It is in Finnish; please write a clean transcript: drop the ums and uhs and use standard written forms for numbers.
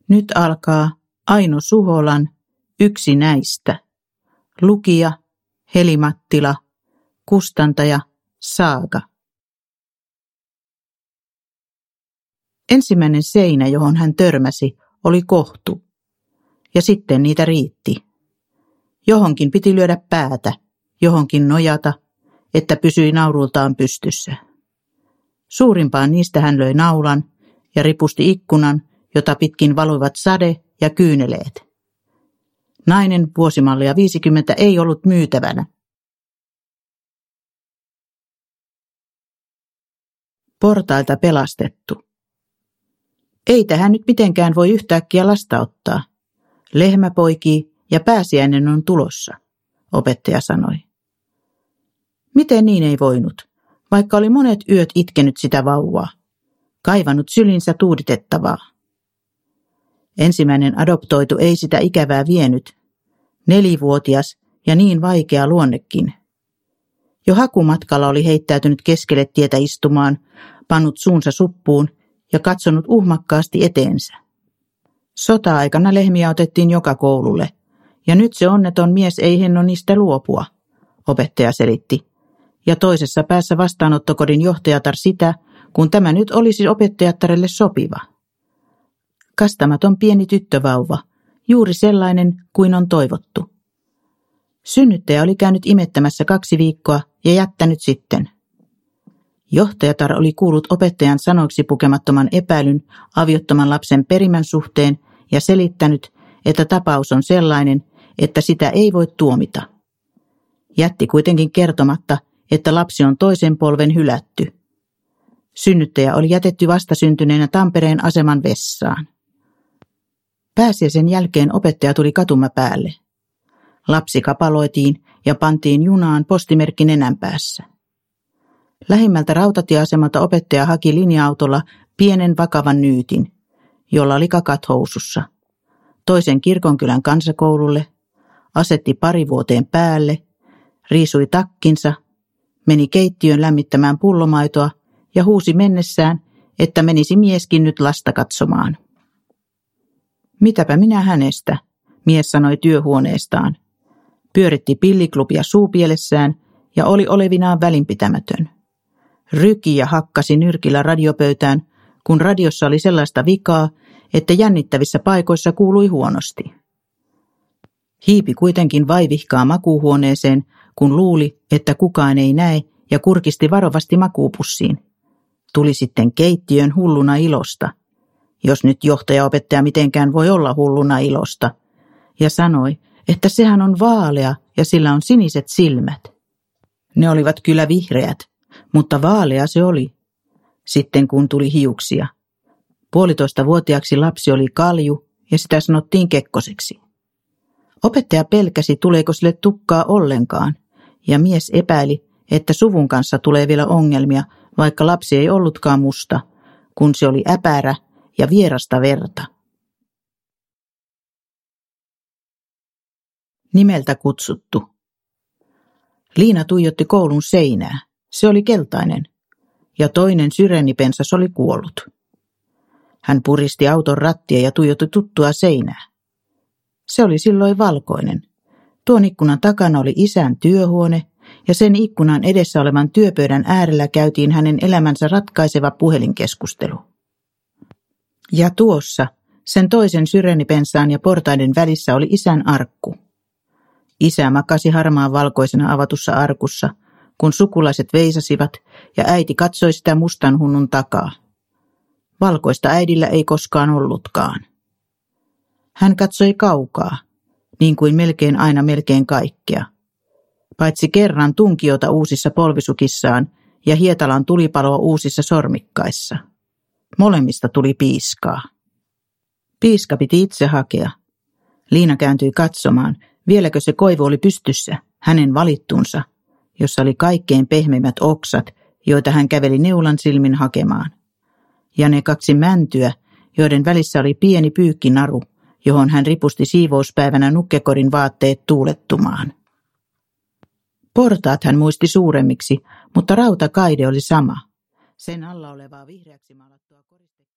Nyt alkaa Aino Suholan Yksi näistä. Lukija Heli Mattila. Kustantaja Saaga. Ensimmäinen seinä, johon hän törmäsi, oli kohtu. Ja sitten niitä riitti. Johonkin piti lyödä päätä, johonkin nojata, että pysyi naurultaan pystyssä. Suurimpaan niistä hän löi naulan ja ripusti ikkunan, jota pitkin valuivat sade ja kyyneleet. Nainen vuosimallia 50 ei ollut myytävänä. Portailta pelastettu. Ei tähän nyt mitenkään voi yhtäkkiä lasta ottaa. Lehmä poikii ja pääsiäinen on tulossa, opettaja sanoi. Miten niin ei voinut, vaikka oli monet yöt itkenyt sitä vauvaa, kaivannut sylinsä tuuditettavaa. Ensimmäinen adoptoitu ei sitä ikävää vienyt, 4-vuotias ja niin vaikea luonnekin. Jo hakumatkalla oli heittäytynyt keskelle tietä istumaan, pannut suunsa suppuun ja katsonut uhmakkaasti eteensä. Sota-aikana lehmiä otettiin joka koululle, ja nyt se onneton mies ei henno niistä luopua, opettaja selitti. Ja toisessa päässä vastaanottokodin johtajatar sitä, kun tämä nyt olisi opettajattarelle sopiva. Kastamaton pieni tyttövauva, juuri sellainen kuin on toivottu. Synnyttäjä oli käynyt imettämässä 2 viikkoa ja jättänyt sitten. Johtajatar oli kuullut opettajan sanoiksi pukemattoman epäilyn aviottoman lapsen perimän suhteen ja selittänyt, että tapaus on sellainen, että sitä ei voi tuomita. Jätti kuitenkin kertomatta, että lapsi on toisen polven hylätty. Synnyttäjä oli jätetty vastasyntyneenä Tampereen aseman vessaan. Pääsiäisen jälkeen opettaja tuli katumäpäälle. Lapsi kapaloitiin ja pantiin junaan postimerkki nenän päässä. Lähimmältä rautatieasemalta opettaja haki linja-autolla pienen vakavan nyytin, jolla oli kakat housussa. Toisen kirkonkylän kansakoululle, asetti 2 vuoteen päälle, riisui takkinsa, meni keittiön lämmittämään pullomaitoa ja huusi mennessään, että menisi mieskin nyt lasta katsomaan. Mitäpä minä hänestä, mies sanoi työhuoneestaan. Pyöritti pilliklubia suupielessään ja oli olevinaan välinpitämätön. Ryki ja hakkasi nyrkillä radiopöytään, kun radiossa oli sellaista vikaa, että jännittävissä paikoissa kuului huonosti. Hiipi kuitenkin vaivihkaa makuuhuoneeseen, kun luuli, että kukaan ei näe, ja kurkisti varovasti makuupussiin. Tuli sitten keittiön hulluna ilosta, jos nyt johtajaopettaja mitenkään voi olla hulluna ilosta, ja sanoi, että sehän on vaalea ja sillä on siniset silmät. Ne olivat kyllä vihreät, mutta vaalea se oli. Sitten kun tuli hiuksia. 1,5-vuotiaaksi lapsi oli kalju ja sitä sanottiin Kekkoseksi. Opettaja pelkäsi, tuleeko sille tukkaa ollenkaan, ja mies epäili, että suvun kanssa tulee vielä ongelmia, vaikka lapsi ei ollutkaan musta, kun se oli äpärä ja vierasta verta. Nimeltä kutsuttu. Liina tuijotti koulun seinää. Se oli keltainen, ja toinen syreenipensas oli kuollut. Hän puristi auton rattia ja tuijotti tuttua seinää. Se oli silloin valkoinen. Tuon ikkunan takana oli isän työhuone, ja sen ikkunan edessä olevan työpöydän äärellä käytiin hänen elämänsä ratkaiseva puhelinkeskustelu. Ja tuossa, sen toisen syreenipensaan ja portaiden välissä oli isän arkku. Isä makasi harmaan valkoisena avatussa arkussa, kun sukulaiset veisasivat ja äiti katsoi sitä mustan hunnun takaa. Valkoista äidillä ei koskaan ollutkaan. Hän katsoi kaukaa, niin kuin melkein aina melkein kaikkea. Paitsi kerran tunkiota uusissa polvisukissaan ja Hietalan tulipaloa uusissa sormikkaissa. Molemmista tuli piiskaa. Piiska piti itse hakea. Liina kääntyi katsomaan, vieläkö se koivu oli pystyssä, hänen valittunsa, jossa oli kaikkein pehmeimmät oksat, joita hän käveli neulan silmin hakemaan. Ja ne 2 mäntyä, joiden välissä oli pieni pyykkinaru, johon hän ripusti siivouspäivänä nukkekorin vaatteet tuulettumaan. Portaat hän muisti suuremmiksi, mutta rautakaide oli sama. Sen alla olevaa vihreäksi maalattua koriste